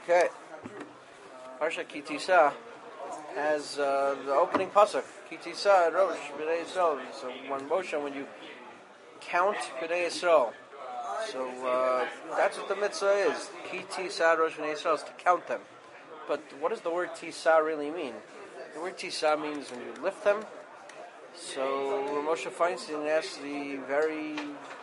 Okay. Parsha Ki Tisa has the opening pasuk. Ki Tisa Rosh B'nai Yisrael. So when you count B'nai Yisrael, so that's what the mitzvah is. Ki Tisa Rosh B'nai Yisrael is to count them. But what does the word Tisa really mean? The word Tisa means when you lift them. So Moshe Feinstein asks the very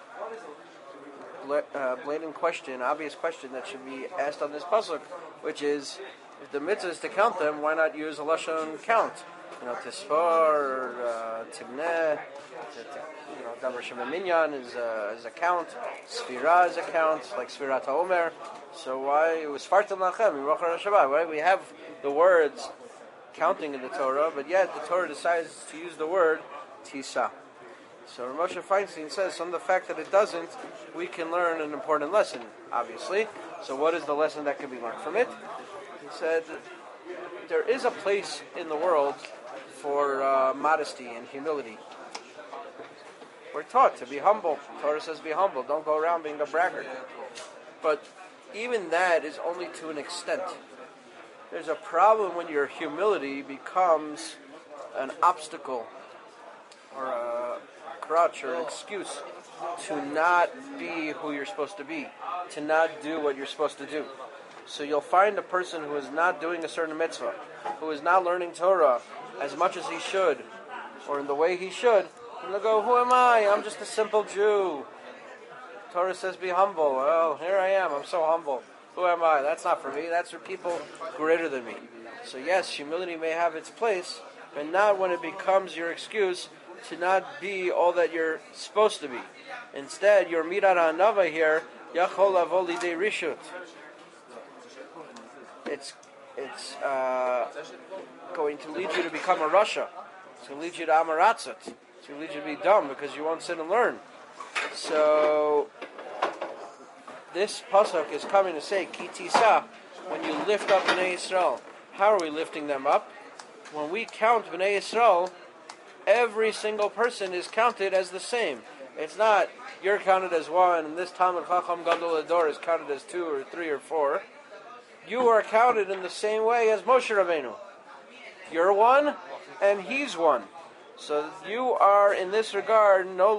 blatant question, obvious question that should be asked on this pasuk, which is, if the mitzvah is to count them, why not use a lashon count? Tisfar, or Tibneh, Davar Shema Minyan is a count, Sfirah is a count, like Sfirat HaOmer. So why it was Fartam Lachem in Rochar HaShabbat? Why we have the words counting in the Torah, but yet the Torah decides to use the word Tisa. So Moshe Feinstein says from the fact that it doesn't, we can learn an important lesson, obviously. So what is the lesson that can be learned from it? He said there is a place in the world for modesty and humility. We're taught to be humble. The Torah says be humble. Don't go around being a braggart. But even that is only to an extent. There's a problem when your humility becomes an obstacle or a crutch or an excuse to not be who you're supposed to be, to not do what you're supposed to do. So you'll find a person who is not doing a certain mitzvah, who is not learning Torah as much as he should, or in the way he should, and they'll go, who am I? I'm just a simple Jew. Torah says be humble. Well, here I am. I'm so humble. Who am I? That's not for me. That's for people greater than me. So yes, humility may have its place, but not when it becomes your excuse to not be all that you're supposed to be. Instead, your mirat ha'anava here, yachol lavo lidei rishut. It's going to lead you to become a rasha. It's going to lead you to amaratzot. It's going to lead you to be dumb because you won't sit and learn. So this pasuk is coming to say, Ki Tisa, when you lift up Bnei Yisrael. How are we lifting them up? When we count Bnei Yisrael, every single person is counted as the same. It's not, you're counted as one, and this Talmid Chacham Gadol Ador is counted as 2 or 3 or 4. You are counted in the same way as Moshe Rabbeinu. You're one, and he's one. So you are, in this regard, no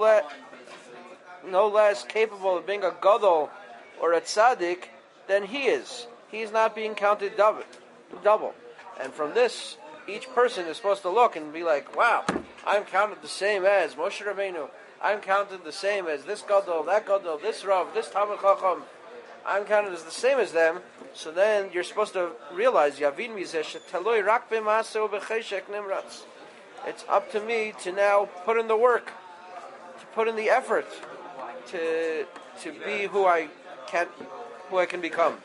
less capable of being a Gadol or a tzaddik than he is. He's not being counted double. And from this, each person is supposed to look and be like, wow, I'm counted the same as Moshe Rabbeinu. I'm counted the same as this Gadol, that Gadol, this Rav, this Talmid Chacham. I'm counted as the same as them. So then you're supposed to realize, Yavin mizeh shetaloi rak b'maaseh u'b'cheshek nimratz. It's up to me to now put in the work, to put in the effort, to be who I can become.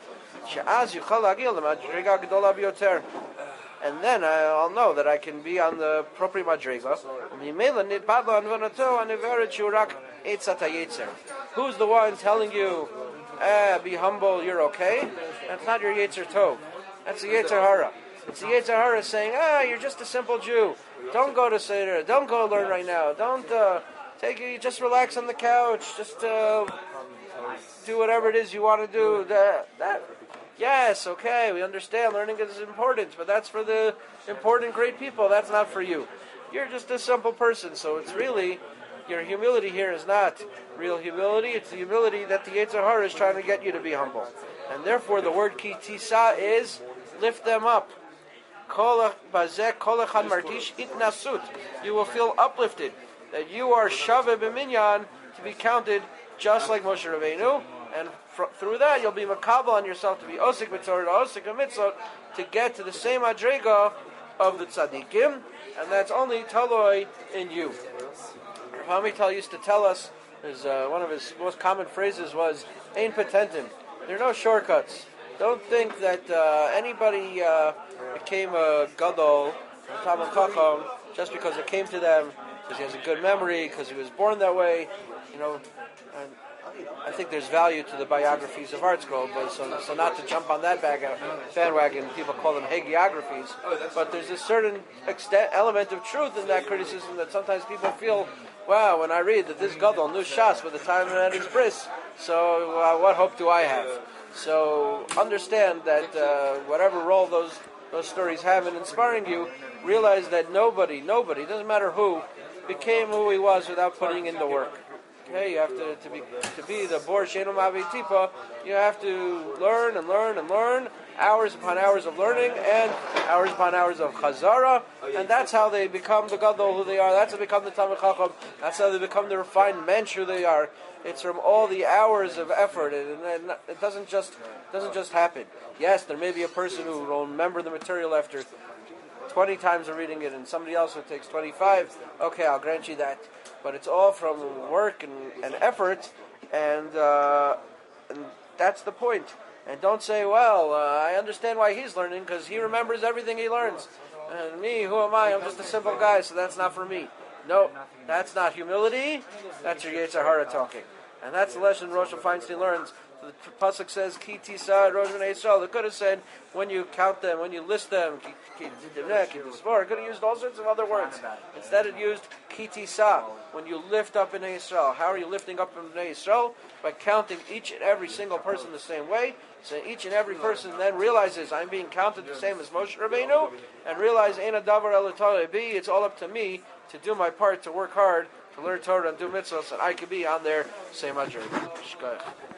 And then I'll know that I can be on the appropriate madrega. Who's the one telling you, be humble, you're okay? That's not your Yetzer Tov. That's the Yetzer Hara. It's the Yetzer Hara saying, you're just a simple Jew. Don't go to Seder. Don't go learn right now. Don't just relax on the couch. Just do whatever it is you want to do. Yes, okay, we understand. Learning is important, but that's for the important, great people. That's not for you. You're just a simple person, so it's really, your humility here is not real humility. It's the humility that the Yetzer Hara is trying to get you to be humble. And therefore, the word Ki Tisa is lift them up. You will feel uplifted, that you are Shaveh B'minyan to be counted just like Moshe Rabbeinu, and through that you'll be makabel on yourself to be osik b'torah, osik b'mitzvot, to get to the same adrega of the tzaddikim, and that's only taloi in you. Rav Amital used to tell us, one of his most common phrases was, Ein patentim. There are no shortcuts. Don't think that anybody became a gadol, a Talmid Chacham, just because it came to them, because he has a good memory, because he was born that way. And I think there's value to the biographies of ArtScroll, but so not to jump on that bandwagon. People call them hagiographies, but there's a certain element of truth in that criticism that sometimes people feel, wow, when I read that this gadol knew Shas by the time at his bris, so what hope do I have? So understand that whatever role those stories have in inspiring you, realize that nobody, doesn't matter who, became who he was without putting in the work. Okay, you have to be the Bor Sheinu Mavi Tipa. You have to learn and learn and learn, hours upon hours of learning and hours upon hours of chazara, and that's how they become the gadol who they are. That's how they become the Talmid Chacham. That's how they become the refined mensch who they are. It's from all the hours of effort, and it doesn't just happen. Yes, there may be a person who will remember the material after 20 times of reading it, and somebody else who takes 25. Okay, I'll grant you that. But it's all from work and effort, and that's the point. And don't say, well, I understand why he's learning, because he remembers everything he learns. And me, who am I? I'm just a simple guy, so that's not for me. No, that's not humility. That's your Yetzer Hara talking. And that's the lesson Rosh Feinstein learns. The pasuk says, "Ki tisa rosh bnei Yisrael." It could have said, when you count them, when you list them, it could have used all sorts of other words. Instead, it used ki tisa, when you lift up bnei Yisrael. How are you lifting up bnei Yisrael? By counting each and every single person the same way. So each and every person then realizes, I'm being counted the same as Moshe Rabbeinu, and realize, Ein adavar el Torah bi, it's all up to me to do my part, to work hard, to learn Torah and do mitzvahs, and I could be on there, same journey.